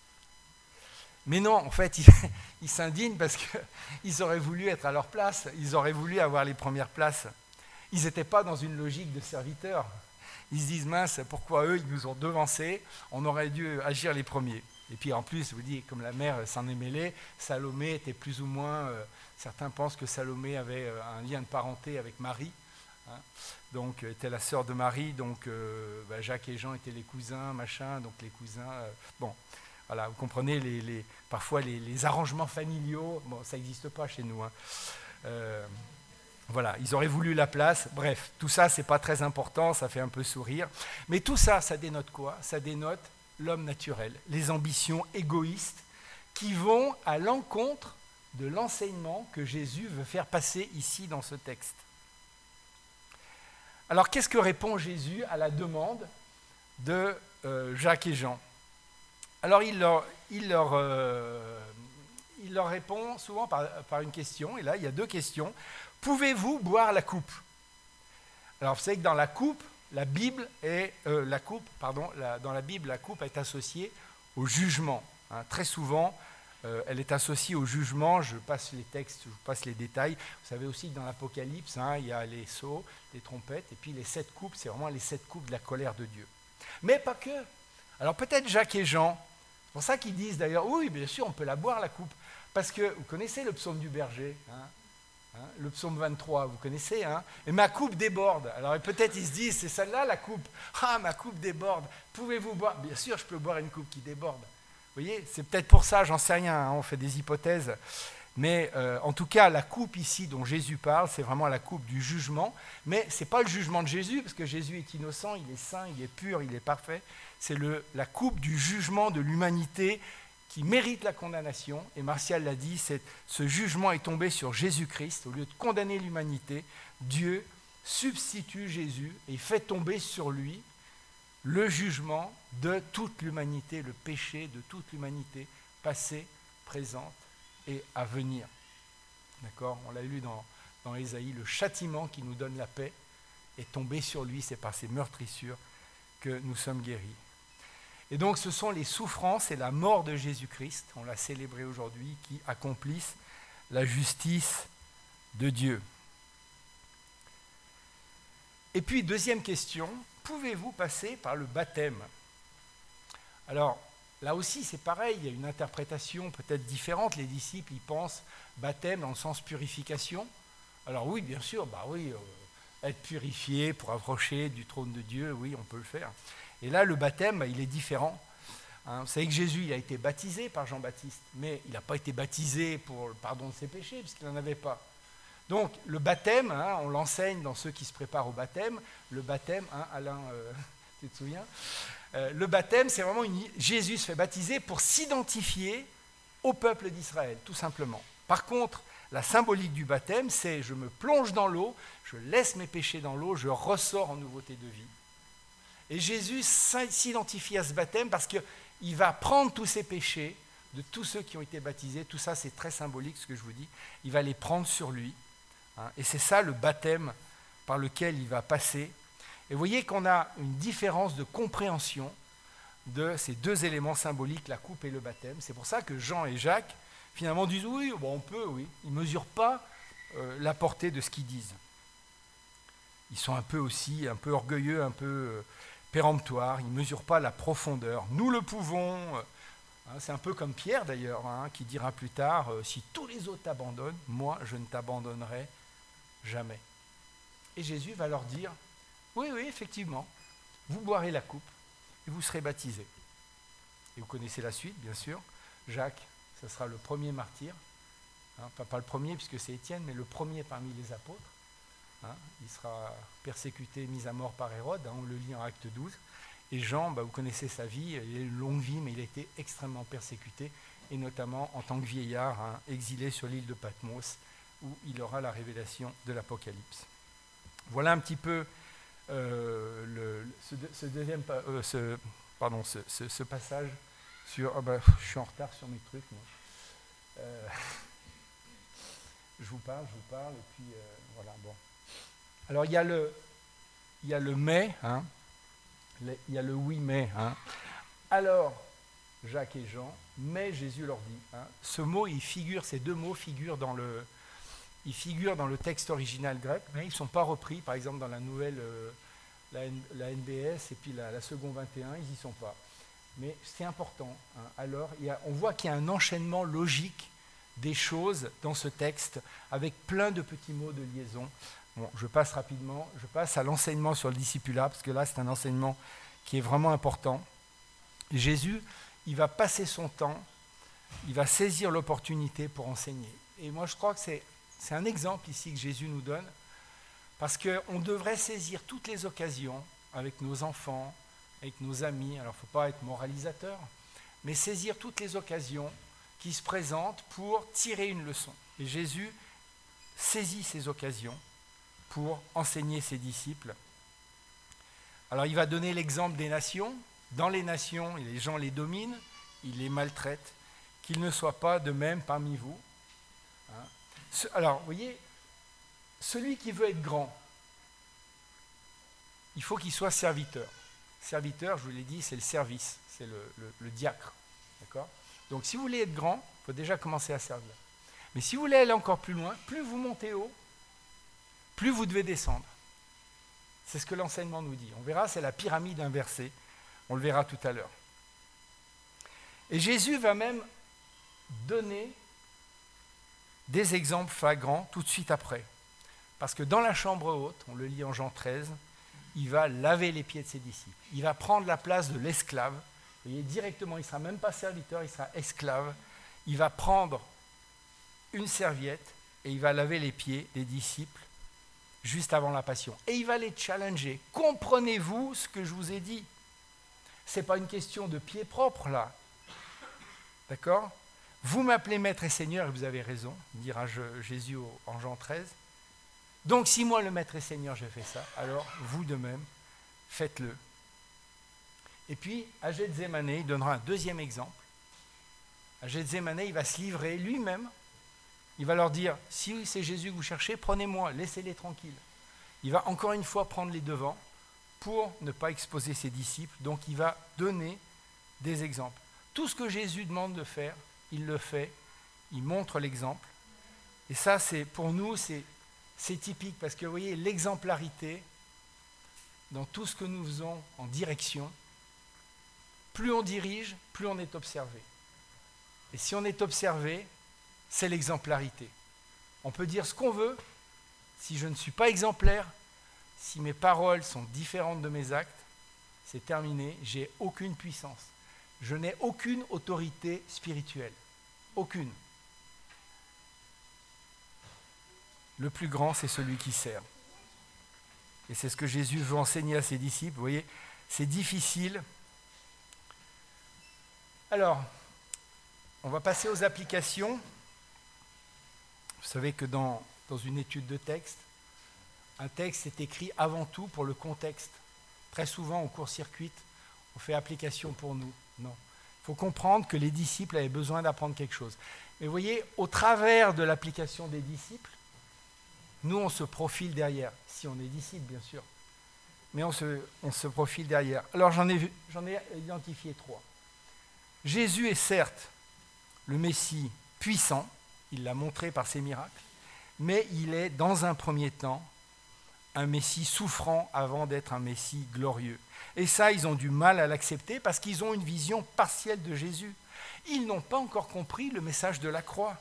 Mais non, en fait, ils s'indignent parce qu'ils auraient voulu être à leur place. Ils auraient voulu avoir les premières places. Ils n'étaient pas dans une logique de serviteur. Ils se disent, mince, pourquoi eux, ils nous ont devancés? On aurait dû agir les premiers. Et puis en plus, je vous dis, comme la mère s'en est mêlée, Salomé était plus ou moins... certains pensent que Salomé avait un lien de parenté avec Marie. Hein, donc, était la sœur de Marie. Donc, Jacques et Jean étaient les cousins, machin. Donc, les cousins... bon, voilà, vous comprenez, parfois les arrangements familiaux. Bon, ça n'existe pas chez nous. Hein. Voilà, ils auraient voulu la place. Bref, tout ça, c'est pas très important, ça fait un peu sourire. Mais tout ça, ça dénote quoi? Ça dénote l'homme naturel, les ambitions égoïstes qui vont à l'encontre de l'enseignement que Jésus veut faire passer ici dans ce texte. Alors, qu'est-ce que répond Jésus à la demande de Jacques et Jean? Alors, il leur répond souvent par une question, et là, il y a 2 questions. Pouvez-vous boire la coupe? Alors, vous savez que dans la coupe, dans la Bible, la coupe est associée au jugement. Hein. Très souvent, elle est associée au jugement. Je passe les textes, je passe les détails. Vous savez aussi que dans l'Apocalypse, il y a les sceaux, les trompettes, et puis les 7 coupes, c'est vraiment les 7 coupes de la colère de Dieu. Mais pas que. Alors peut-être Jacques et Jean, c'est pour ça qu'ils disent d'ailleurs, oui, bien sûr, on peut la boire, la coupe. Parce que, vous connaissez le psaume du berger, le psaume 23, vous connaissez, et ma coupe déborde. Alors peut-être ils se disent, c'est celle-là la coupe. Ah, ma coupe déborde. Pouvez-vous boire? Bien sûr, je peux boire une coupe qui déborde. Vous voyez, c'est peut-être pour ça, j'en sais rien, on fait des hypothèses. Mais en tout cas, la coupe ici dont Jésus parle, c'est vraiment la coupe du jugement. Mais ce n'est pas le jugement de Jésus, parce que Jésus est innocent, il est saint, il est pur, il est parfait. C'est la coupe du jugement de l'humanité qui mérite la condamnation. Et Martial l'a dit, ce jugement est tombé sur Jésus-Christ. Au lieu de condamner l'humanité, Dieu substitue Jésus et fait tomber sur lui le jugement de toute l'humanité, le péché de toute l'humanité, passée, présente et à venir. D'accord? On l'a lu dans Ésaïe, le châtiment qui nous donne la paix est tombé sur lui, c'est par ses meurtrissures que nous sommes guéris. Et donc ce sont les souffrances et la mort de Jésus-Christ, on l'a célébré aujourd'hui, qui accomplissent la justice de Dieu. Et puis deuxième question, pouvez-vous passer par le baptême? Alors là aussi c'est pareil, il y a une interprétation peut-être différente, les disciples ils pensent baptême dans le sens purification. Alors oui, bien sûr, être purifié pour approcher du trône de Dieu, oui, on peut le faire. Et là, le baptême, il est différent. Vous savez que Jésus, il a été baptisé par Jean-Baptiste, mais il n'a pas été baptisé pour le pardon de ses péchés, puisqu'il n'en avait pas. Donc, le baptême, on l'enseigne dans ceux qui se préparent au baptême. Le baptême, Alain, tu te souviens? Le baptême, c'est vraiment Jésus se fait baptiser pour s'identifier au peuple d'Israël, tout simplement. Par contre, La symbolique du baptême, c'est je me plonge dans l'eau, je laisse mes péchés dans l'eau, je ressors en nouveauté de vie. Et Jésus s'identifie à ce baptême parce qu'il va prendre tous ses péchés de tous ceux qui ont été baptisés. Tout ça, c'est très symbolique ce que je vous dis. Il va les prendre sur lui. Et c'est ça le baptême par lequel il va passer. Et vous voyez qu'on a une différence de compréhension de ces deux éléments symboliques, la coupe et le baptême. C'est pour ça que Jean et Jacques, finalement, disent oui, bon, on peut, oui. Ils ne mesurent pas la portée de ce qu'ils disent. Ils sont un peu orgueilleux, un peu péremptoires. Ils ne mesurent pas la profondeur. Nous le pouvons. C'est un peu comme Pierre, d'ailleurs, qui dira plus tard, si tous les autres t'abandonnent, moi, je ne t'abandonnerai jamais. Et Jésus va leur dire, oui, effectivement, vous boirez la coupe et vous serez baptisés. Et vous connaissez la suite, bien sûr. Jacques, ce sera le premier martyr. Pas le premier, puisque c'est Étienne, mais le premier parmi les apôtres. Il sera persécuté, mis à mort par Hérode, on le lit en Acte 12. Et Jean, vous connaissez sa vie, il a eu une longue vie, mais il a été extrêmement persécuté, et notamment en tant que vieillard, exilé sur l'île de Patmos, où il aura la révélation de l'Apocalypse. Voilà un petit peu ce passage sur... je suis en retard sur mes trucs, moi. Je vous parle, et puis voilà, bon. Alors il y a le mais, il y a le oui mais. Alors, Jacques et Jean, mais Jésus leur dit. Ce mot, ces deux mots figurent dans le texte original grec, mais ils ne sont pas repris, par exemple dans la nouvelle, la NBS et puis la seconde 21, ils n'y sont pas. Mais c'est important. Alors, on voit qu'il y a un enchaînement logique des choses dans ce texte, avec plein de petits mots de liaison. Bon, je passe rapidement, je passe à l'enseignement sur le discipulat, parce que là, c'est un enseignement qui est vraiment important. Jésus, il va passer son temps, il va saisir l'opportunité pour enseigner. Et moi, je crois que c'est un exemple ici que Jésus nous donne, parce qu'on devrait saisir toutes les occasions avec nos enfants, avec nos amis. Alors, il ne faut pas être moralisateur, mais saisir toutes les occasions qui se présentent pour tirer une leçon. Et Jésus saisit ces occasions pour enseigner ses disciples. Alors, il va donner l'exemple des nations. Dans les nations, les gens les dominent, ils les maltraitent. Qu'il ne soit pas de même parmi vous. Alors, vous voyez, celui qui veut être grand, il faut qu'il soit serviteur. Serviteur, je vous l'ai dit, c'est le service, c'est le diacre. D'accord ? Donc, si vous voulez être grand, il faut déjà commencer à servir. Mais si vous voulez aller encore plus loin, plus vous montez haut, plus vous devez descendre. C'est ce que l'enseignement nous dit. On verra, c'est la pyramide inversée. On le verra tout à l'heure. Et Jésus va même donner des exemples flagrants tout de suite après. Parce que dans la chambre haute, on le lit en Jean 13, il va laver les pieds de ses disciples. Il va prendre la place de l'esclave. Vous voyez, directement, il ne sera même pas serviteur, il sera esclave. Il va prendre une serviette et il va laver les pieds des disciples juste avant la passion. Et il va les challenger. Comprenez-vous ce que je vous ai dit ? Ce n'est pas une question de pieds propres, là. D'accord ? Vous m'appelez Maître et Seigneur, et vous avez raison, dira Jésus en Jean 13. Donc, si moi, le Maître et Seigneur, j'ai fait ça, alors vous de même, faites-le. Et puis, à Gethsémane, il donnera un deuxième exemple. À Gethsémane, il va se livrer lui-même. Il va leur dire, si c'est Jésus que vous cherchez, prenez-moi, laissez-les tranquilles. Il va encore une fois prendre les devants pour ne pas exposer ses disciples. Donc, il va donner des exemples. Tout ce que Jésus demande de faire, il le fait. Il montre l'exemple. Et ça, pour nous, c'est typique. Parce que, vous voyez, l'exemplarité, dans tout ce que nous faisons en direction, plus on dirige, plus on est observé. Et si on est observé, c'est l'exemplarité. On peut dire ce qu'on veut, si je ne suis pas exemplaire, si mes paroles sont différentes de mes actes, c'est terminé, j'ai aucune puissance. Je n'ai aucune autorité spirituelle. Aucune. Le plus grand, c'est celui qui sert. Et c'est ce que Jésus veut enseigner à ses disciples. Vous voyez, c'est difficile. Alors, on va passer aux applications. Vous savez que dans une étude de texte, un texte est écrit avant tout pour le contexte. Très souvent, on court-circuite, on fait application pour nous. Non. Il faut comprendre que les disciples avaient besoin d'apprendre quelque chose. Mais vous voyez, au travers de l'application des disciples, nous, on se profile derrière. Si on est disciple, bien sûr. Mais on se profile derrière. Alors, j'en ai identifié 3. Jésus est certes le Messie puissant, il l'a montré par ses miracles, mais il est, dans un premier temps, un Messie souffrant avant d'être un Messie glorieux. Et ça, ils ont du mal à l'accepter parce qu'ils ont une vision partielle de Jésus. Ils n'ont pas encore compris le message de la croix.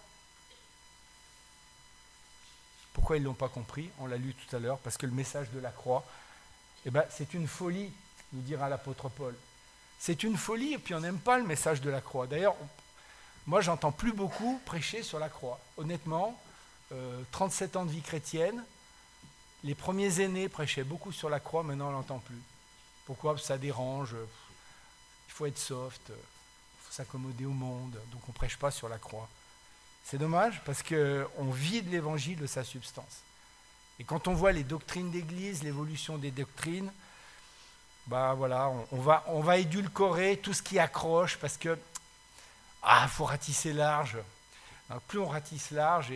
Pourquoi ils ne l'ont pas compris? On l'a lu tout à l'heure, parce que le message de la croix, c'est une folie, nous dira l'apôtre Paul. C'est une folie, et puis on n'aime pas le message de la croix. D'ailleurs, moi, j'entends plus beaucoup prêcher sur la croix. Honnêtement, 37 ans de vie chrétienne, les premiers aînés prêchaient beaucoup sur la croix, maintenant on ne l'entend plus. Pourquoi? Parce que ça dérange, il faut être soft, il faut s'accommoder au monde, donc on ne prêche pas sur la croix. C'est dommage, parce qu'on vide l'évangile de sa substance. Et quand on voit les doctrines d'église, l'évolution des doctrines, on va édulcorer tout ce qui accroche, parce que faut ratisser large. Alors, plus on ratisse large,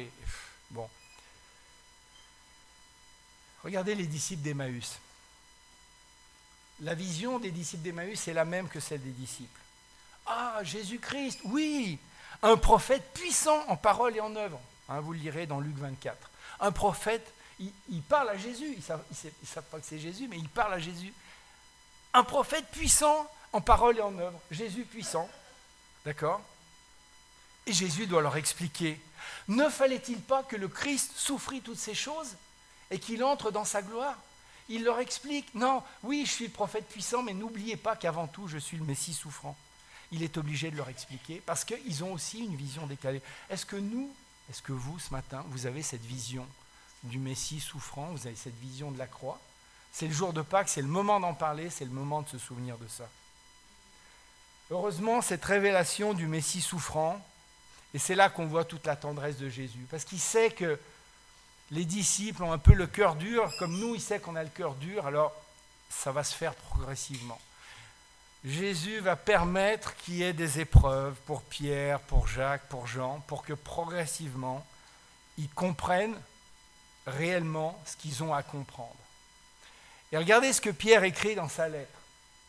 Regardez les disciples d'Emmaüs. La vision des disciples d'Emmaüs est la même que celle des disciples. Ah, Jésus-Christ, oui, un prophète puissant en parole et en œuvre. Vous le lirez dans Luc 24. Un prophète, il parle à Jésus. Ils ne savent pas que c'est Jésus, mais il parle à Jésus. Un prophète puissant en parole et en œuvre. Jésus puissant. D'accord? Et Jésus doit leur expliquer. Ne fallait-il pas que le Christ souffrit toutes ces choses et qu'il entre dans sa gloire? Il leur explique, non, oui, je suis le prophète puissant, mais n'oubliez pas qu'avant tout, je suis le Messie souffrant. Il est obligé de leur expliquer, parce qu'ils ont aussi une vision décalée. Est-ce que vous, ce matin, vous avez cette vision du Messie souffrant, vous avez cette vision de la croix? C'est le jour de Pâques, c'est le moment d'en parler, c'est le moment de se souvenir de ça. Heureusement, cette révélation du Messie souffrant, et c'est là qu'on voit toute la tendresse de Jésus, parce qu'il sait que les disciples ont un peu le cœur dur, comme nous, il sait qu'on a le cœur dur, alors ça va se faire progressivement. Jésus va permettre qu'il y ait des épreuves pour Pierre, pour Jacques, pour Jean, pour que progressivement, ils comprennent réellement ce qu'ils ont à comprendre. Et regardez ce que Pierre écrit dans sa lettre.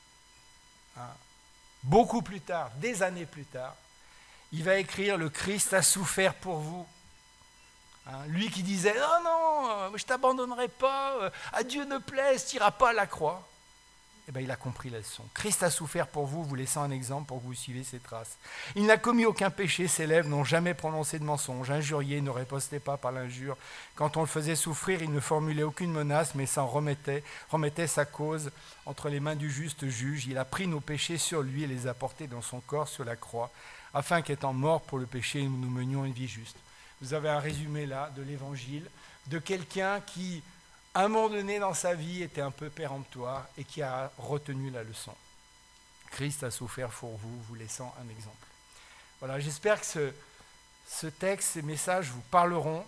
Beaucoup plus tard, des années plus tard, il va écrire « Le Christ a souffert pour vous ». Lui qui disait « Non, je ne t'abandonnerai pas, à Dieu ne plaise, tu n'iras pas à la croix ». Il a compris la leçon. Christ a souffert pour vous, vous laissant un exemple pour que vous suiviez ses traces. Il n'a commis aucun péché, ses lèvres n'ont jamais prononcé de mensonge, injurié, ne ripostait pas par l'injure. Quand on le faisait souffrir, il ne formulait aucune menace, mais s'en remettait sa cause entre les mains du juste juge. Il a pris nos péchés sur lui et les a portés dans son corps sur la croix, afin qu'étant mort pour le péché, nous menions une vie juste. Vous avez un résumé là de l'évangile, de quelqu'un qui, à un moment donné dans sa vie, était un peu péremptoire et qui a retenu la leçon. Christ a souffert pour vous, vous laissant un exemple. Voilà, j'espère que ce texte, ces messages vous parleront.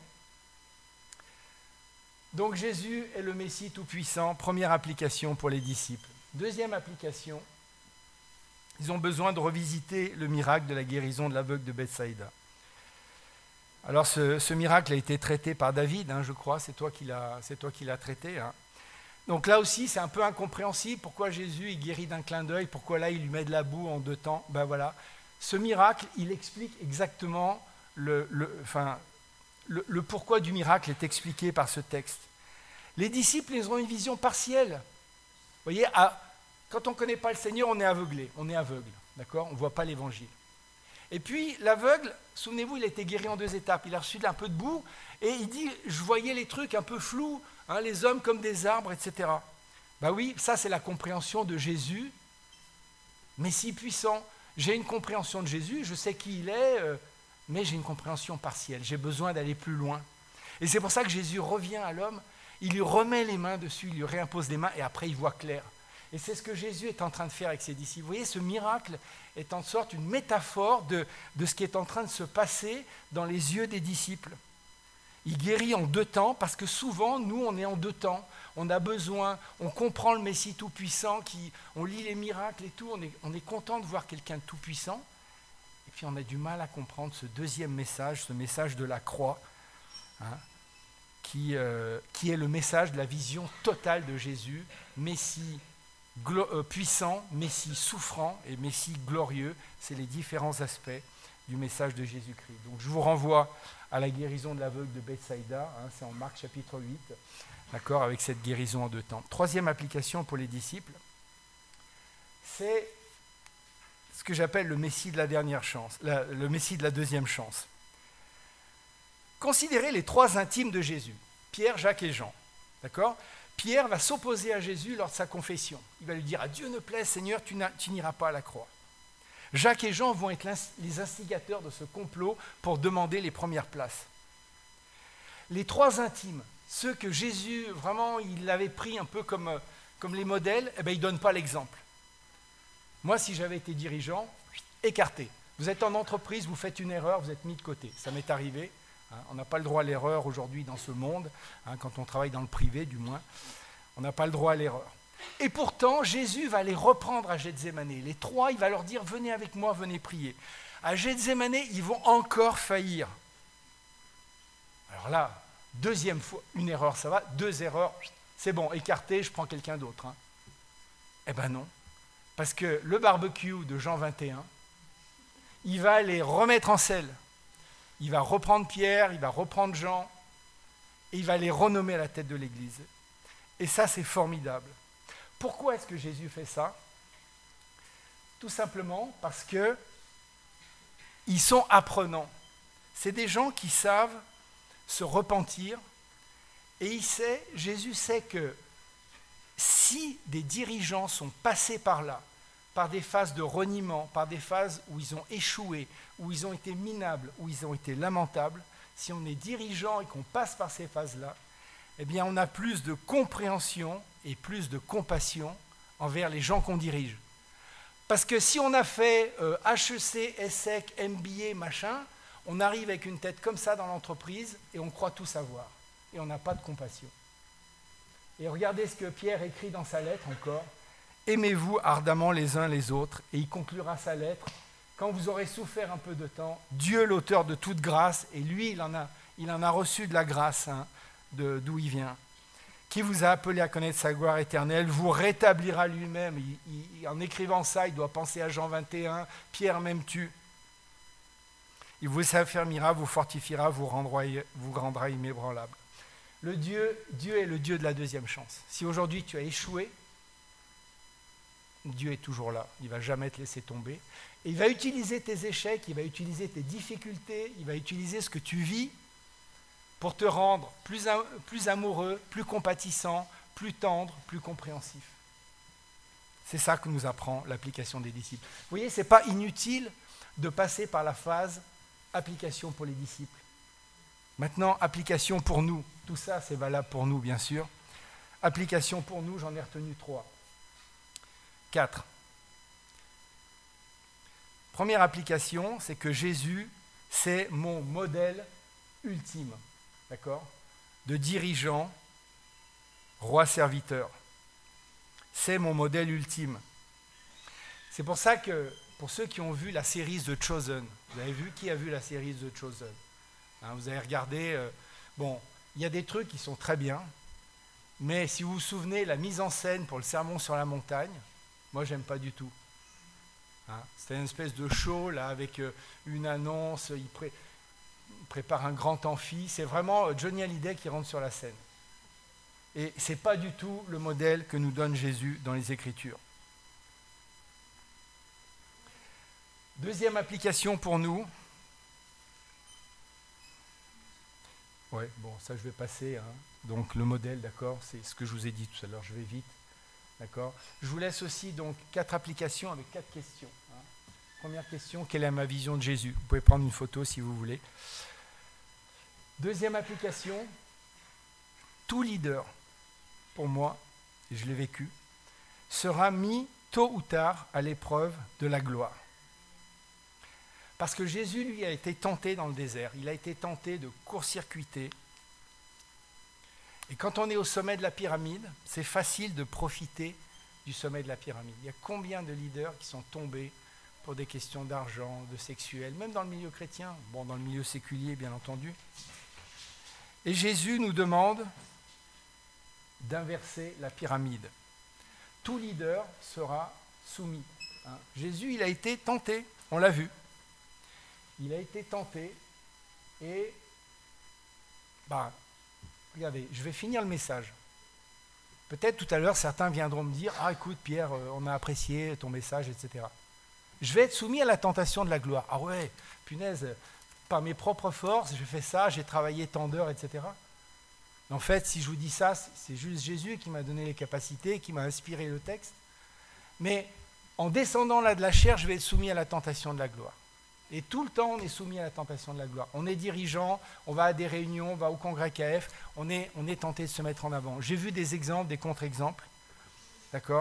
Donc Jésus est le Messie tout-puissant, première application pour les disciples. Deuxième application, ils ont besoin de revisiter le miracle de la guérison de l'aveugle de Bethsaïda. Alors ce miracle a été traité par David, je crois, c'est toi qui l'as traité. Donc là aussi, c'est un peu incompréhensible. Pourquoi Jésus il guérit d'un clin d'œil? Pourquoi là, il lui met de la boue en 2 temps? Voilà. Ce miracle, il explique exactement le pourquoi du miracle est expliqué par ce texte. Les disciples, ils ont une vision partielle. Vous voyez, quand on ne connaît pas le Seigneur, on est aveuglé. On est aveugle, d'accord? On ne voit pas l'évangile. Et puis l'aveugle, souvenez-vous, il a été guéri en 2 étapes. Il a reçu un peu de boue et il dit, je voyais les trucs un peu flous, les hommes comme des arbres, etc. Oui, ça c'est la compréhension de Jésus, Messie puissant. J'ai une compréhension de Jésus, je sais qui il est, mais j'ai une compréhension partielle. J'ai besoin d'aller plus loin. Et c'est pour ça que Jésus revient à l'homme, il lui remet les mains dessus, il lui réimpose les mains et après il voit clair. Et c'est ce que Jésus est en train de faire avec ses disciples. Vous voyez, ce miracle est en sorte une métaphore de ce qui est en train de se passer dans les yeux des disciples. Il guérit en 2 temps parce que souvent, nous, on est en 2 temps. On a besoin, on comprend le Messie tout-puissant, on lit les miracles et tout, on est content de voir quelqu'un de tout-puissant. Et puis on a du mal à comprendre ce deuxième message, ce message de la croix, hein, qui est le message de la vision totale de Jésus, Messie puissant, Messie souffrant et Messie glorieux. C'est les différents aspects du message de Jésus-Christ. Donc je vous renvoie à la guérison de l'aveugle de Bethsaïda, hein, c'est en Marc chapitre 8, d'accord, avec cette guérison en 2 temps. Troisième application pour les disciples, c'est ce que j'appelle le Messie de la dernière chance, le Messie de la deuxième chance. Considérez les 3 intimes de Jésus, Pierre, Jacques et Jean, d'accord ? Pierre va s'opposer à Jésus lors de sa confession. Il va lui dire « À Dieu ne plaise, Seigneur, tu n'iras pas à la croix ». Jacques et Jean vont être les instigateurs de ce complot pour demander les premières places. Les 3 intimes, ceux que Jésus, vraiment, il avait pris un peu comme les modèles, eh bien, ils ne donnent pas l'exemple. Moi, si j'avais été dirigeant, écarté. Vous êtes en entreprise, vous faites une erreur, vous êtes mis de côté. Ça m'est arrivé. Hein, on n'a pas le droit à l'erreur aujourd'hui dans ce monde, hein, quand on travaille dans le privé du moins. On n'a pas le droit à l'erreur. Et pourtant, Jésus va les reprendre à Gethsémane. Les 3, il va leur dire « Venez avec moi, venez prier ». À Gethsémane, ils vont encore faillir. Alors là, 2e fois, une erreur, ça va. 2 erreurs, c'est bon, écarté, je prends quelqu'un d'autre. Hein. Eh ben non. Parce que le barbecue de Jean 21, il va les remettre en selle. Il va reprendre Pierre, il va reprendre Jean, et il va les renommer à la tête de l'Église. Et ça, c'est formidable. Pourquoi est-ce que Jésus fait ça ? Tout simplement parce qu'ils sont apprenants. C'est des gens qui savent se repentir, et Jésus sait que si des dirigeants sont passés par là, par des phases de reniement, par des phases où ils ont échoué, où ils ont été minables, où ils ont été lamentables, si on est dirigeant et qu'on passe par ces phases-là, eh bien on a plus de compréhension et plus de compassion envers les gens qu'on dirige. Parce que si on a fait HEC, ESSEC, MBA, machin, on arrive avec une tête comme ça dans l'entreprise et on croit tout savoir. Et on n'a pas de compassion. Et regardez ce que Pierre écrit dans sa lettre encore. « Aimez-vous ardemment les uns les autres » et il conclura sa lettre. « Quand vous aurez souffert un peu de temps, Dieu, l'auteur de toute grâce, et lui, il en a reçu de la grâce, hein, d'où il vient, qui vous a appelé à connaître sa gloire éternelle, vous rétablira lui-même. » En écrivant ça, il doit penser à Jean 21, « Pierre, m'aimes-tu » Il vous affermira, vous fortifiera, vous rendra inébranlable. Dieu est le Dieu de la deuxième chance. Si aujourd'hui tu as échoué, Dieu est toujours là, il ne va jamais te laisser tomber. Et il va utiliser tes échecs, il va utiliser tes difficultés, il va utiliser ce que tu vis pour te rendre plus amoureux, plus compatissant, plus tendre, plus compréhensif. C'est ça que nous apprend l'application des disciples. Vous voyez, ce n'est pas inutile de passer par la phase application pour les disciples. Maintenant, application pour nous. Tout ça, c'est valable pour nous, bien sûr. Application pour nous, j'en ai retenu 3. 4. Première application, c'est que Jésus, c'est mon modèle ultime, d'accord ? De dirigeant, roi-serviteur. C'est mon modèle ultime. C'est pour ça que, pour ceux qui ont vu la série The Chosen, vous avez vu qui a vu la série The Chosen ? Hein, vous avez regardé, il y a des trucs qui sont très bien, mais si vous vous souvenez, la mise en scène pour le sermon sur la montagne, moi, j'aime pas du tout. Hein, c'était une espèce de show, là, avec une annonce, il prépare un grand amphi. C'est vraiment Johnny Hallyday qui rentre sur la scène. Et ce n'est pas du tout le modèle que nous donne Jésus dans les Écritures. Deuxième application pour nous. Ouais, bon, ça je vais passer. Hein. Donc le modèle, d'accord, c'est ce que je vous ai dit tout à l'heure, je vais vite. D'accord. Je vous laisse aussi donc 4 applications avec 4 questions. Hein. Première question, quelle est ma vision de Jésus ? Vous pouvez prendre une photo si vous voulez. Deuxième application, tout leader, pour moi, et je l'ai vécu, sera mis tôt ou tard à l'épreuve de la gloire. Parce que Jésus, lui, a été tenté dans le désert. Il a été tenté de court-circuiter Et quand on est au sommet de la pyramide, c'est facile de profiter du sommet de la pyramide. Il y a combien de leaders qui sont tombés pour des questions d'argent, de sexuel, même dans le milieu chrétien, bon, dans le milieu séculier, bien entendu. Et Jésus nous demande d'inverser la pyramide. Tout leader sera soumis. Jésus, il a été tenté, on l'a vu. Il a été tenté et, regardez, je vais finir le message. Peut-être tout à l'heure, certains viendront me dire « Ah, écoute, Pierre, on a apprécié ton message, etc. » Je vais être soumis à la tentation de la gloire. Ah ouais, punaise, par mes propres forces, j'ai fait ça, j'ai travaillé tant d'heures, etc. En fait, si je vous dis ça, c'est juste Jésus qui m'a donné les capacités, qui m'a inspiré le texte. Mais en descendant là de la chair, je vais être soumis à la tentation de la gloire. Et tout le temps, on est soumis à la tentation de la gloire. On est dirigeant, on va à des réunions, on va au congrès KF, on est tenté de se mettre en avant. J'ai vu des exemples, des contre-exemples. D'accord ?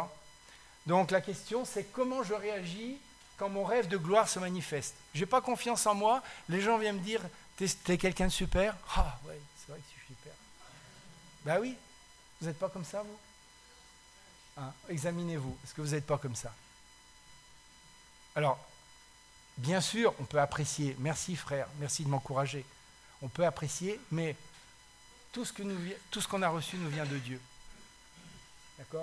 Donc la question, c'est comment je réagis quand mon rêve de gloire se manifeste. Je n'ai pas confiance en moi, les gens viennent me dire « T'es quelqu'un de super ?» Ah oui, c'est vrai que je suis super. Ben oui, vous n'êtes pas comme ça, vous ? Examinez-vous, est-ce que vous n'êtes pas comme ça ? Alors, bien sûr, on peut apprécier. Merci frère, merci de m'encourager. On peut apprécier, mais tout ce qu'on a reçu nous vient de Dieu. D'accord ?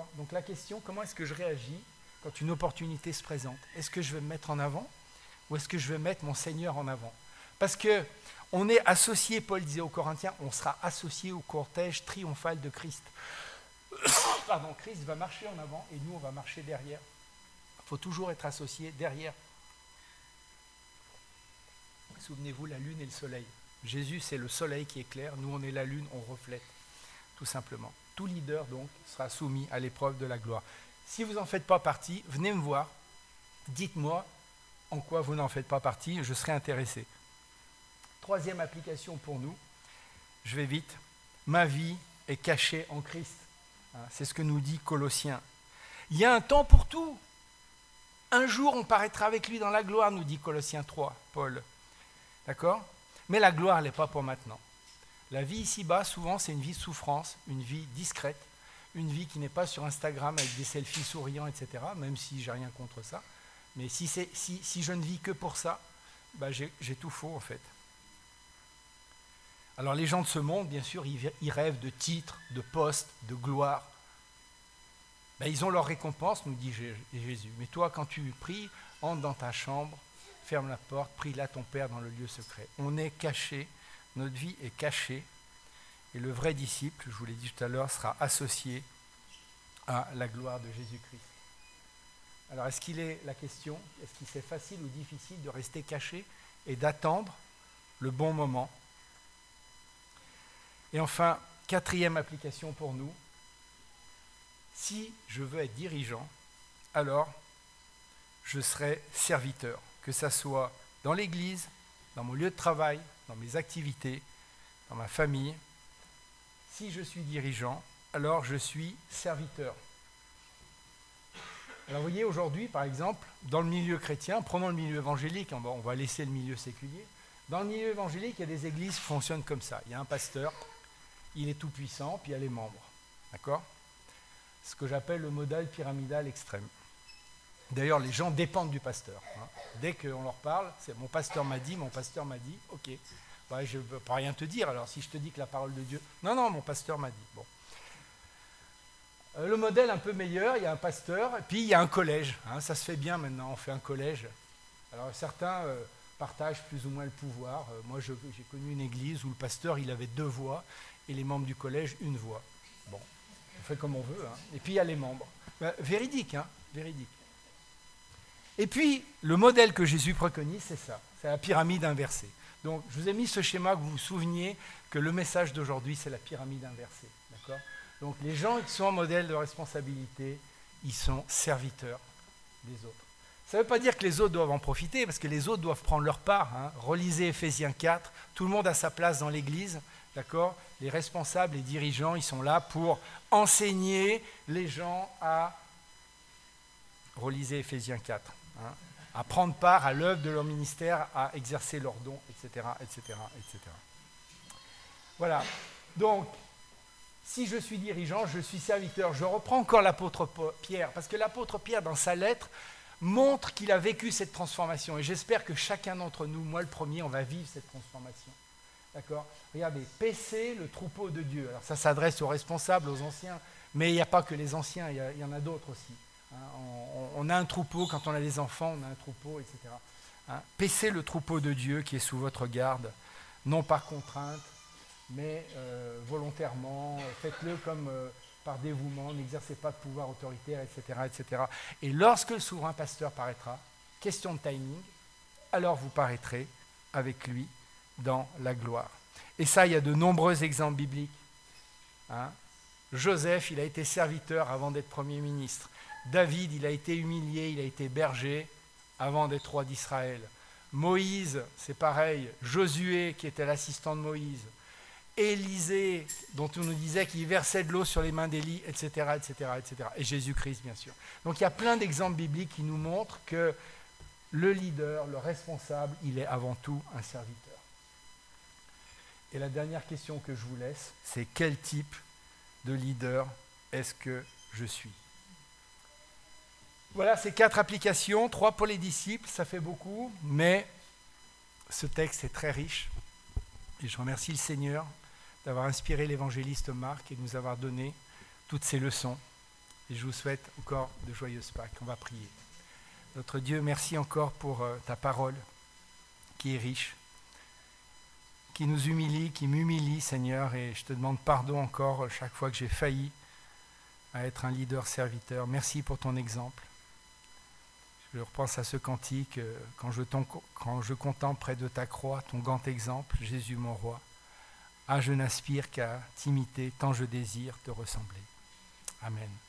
Donc la question, comment est-ce que je réagis quand une opportunité se présente ? Est-ce que je vais me mettre en avant ou est-ce que je vais mettre mon Seigneur en avant ? Parce qu'on est associé, Paul disait aux Corinthiens, on sera associé au cortège triomphal de Christ. Pardon, Christ va marcher en avant et nous on va marcher derrière. Il faut toujours être associé derrière. Souvenez-vous, la lune et le soleil. Jésus, c'est le soleil qui éclaire, nous on est la lune, on reflète, tout simplement. Tout leader, donc, sera soumis à l'épreuve de la gloire. Si vous n'en faites pas partie, venez me voir, dites-moi en quoi vous n'en faites pas partie, je serai intéressé. Troisième application pour nous, je vais vite, ma vie est cachée en Christ. C'est ce que nous dit Colossiens. Il y a un temps pour tout. Un jour, on paraîtra avec lui dans la gloire, nous dit Colossiens 3, Paul. D'accord ? Mais la gloire, elle n'est pas pour maintenant. La vie ici-bas, souvent, c'est une vie de souffrance, une vie discrète, une vie qui n'est pas sur Instagram avec des selfies souriants, etc., même si j'ai rien contre ça. Mais si je ne vis que pour ça, j'ai tout faux, en fait. Alors les gens de ce monde, bien sûr, ils rêvent de titres, de postes, de gloire. Ils ont leur récompense, nous dit Jésus. Mais toi, quand tu pries, entre dans ta chambre, ferme la porte, prie là ton Père dans le lieu secret. On est caché, notre vie est cachée. Et le vrai disciple, je vous l'ai dit tout à l'heure, sera associé à la gloire de Jésus-Christ. Alors, la question, est-ce qu'il c'est facile ou difficile de rester caché et d'attendre le bon moment ? Et enfin, quatrième application pour nous, si je veux être dirigeant, alors je serai serviteur, que ça soit dans l'église, dans mon lieu de travail, dans mes activités, dans ma famille. Si je suis dirigeant, alors je suis serviteur. Alors vous voyez, aujourd'hui, par exemple, dans le milieu chrétien, prenons le milieu évangélique, on va laisser le milieu séculier. Dans le milieu évangélique, il y a des églises qui fonctionnent comme ça. Il y a un pasteur, il est tout puissant, puis il y a les membres. D'accord ? Ce que j'appelle le modèle pyramidal extrême. D'ailleurs, les gens dépendent du pasteur. Dès qu'on leur parle, c'est mon pasteur m'a dit, ok. Je ne peux pas rien te dire, alors si je te dis que la parole de Dieu... Non, mon pasteur m'a dit. Bon. Le modèle un peu meilleur, il y a un pasteur, et puis il y a un collège. Ça se fait bien maintenant, on fait un collège. Alors certains partagent plus ou moins le pouvoir. Moi, j'ai connu une église où le pasteur, il avait 2 voix, et les membres du collège, 1 voix. Bon, on fait comme on veut. Et puis il y a les membres. Véridique, véridique. Et puis, le modèle que Jésus préconise, c'est ça. C'est la pyramide inversée. Donc, je vous ai mis ce schéma que vous vous souveniez que le message d'aujourd'hui, c'est la pyramide inversée. D'accord ? Donc, les gens qui sont en modèle de responsabilité, ils sont serviteurs des autres. Ça ne veut pas dire que les autres doivent en profiter, parce que les autres doivent prendre leur part. Relisez Éphésiens 4, tout le monde a sa place dans l'église. D'accord ? Les responsables, les dirigeants, ils sont là pour enseigner les gens à... Relisez Éphésiens 4. À prendre part à l'œuvre de leur ministère, à exercer leurs dons, etc., etc., etc. Voilà. Donc, Si je suis dirigeant, je suis serviteur. Je reprends encore l'apôtre Pierre, parce que l'apôtre Pierre, dans sa lettre, montre qu'il a vécu cette transformation. Et j'espère que chacun d'entre nous, moi le premier, on va vivre cette transformation. D'accord ? Regardez, paissez le troupeau de Dieu. Alors ça s'adresse aux responsables, aux anciens, mais il n'y a pas que les anciens, il y en a d'autres aussi. Hein, on a un troupeau, quand on a des enfants, on a un troupeau, etc. Hein, paissez le troupeau de Dieu qui est sous votre garde, non par contrainte, mais volontairement, faites-le comme par dévouement, n'exercez pas de pouvoir autoritaire, etc., etc. Et lorsque le souverain pasteur paraîtra, question de timing, alors vous paraîtrez avec lui dans la gloire. Et ça, il y a de nombreux exemples bibliques. Hein. Joseph, il a été serviteur avant d'être Premier ministre. David, il a été humilié, il a été berger avant d'être roi d'Israël. Moïse, c'est pareil. Josué, qui était l'assistant de Moïse. Élisée, dont on nous disait qu'il versait de l'eau sur les mains d'Élie, etc., etc., etc. Et Jésus-Christ, bien sûr. Donc il y a plein d'exemples bibliques qui nous montrent que le leader, le responsable, il est avant tout un serviteur. Et la dernière question que je vous laisse, c'est quel type de leader est-ce que je suis ? Voilà ces 4 applications, 3 pour les disciples, ça fait beaucoup, mais ce texte est très riche. Et je remercie le Seigneur d'avoir inspiré l'évangéliste Marc et de nous avoir donné toutes ces leçons. Et je vous souhaite encore de joyeuses Pâques. On va prier. Notre Dieu, merci encore pour ta parole qui est riche, qui nous humilie, qui m'humilie, Seigneur, et je te demande pardon encore chaque fois que j'ai failli à être un leader serviteur. Merci pour ton exemple. Je repense à ce cantique, quand je contemple près de ta croix, ton grand exemple, Jésus mon roi. Ah, je n'aspire qu'à t'imiter, tant je désire te ressembler. Amen.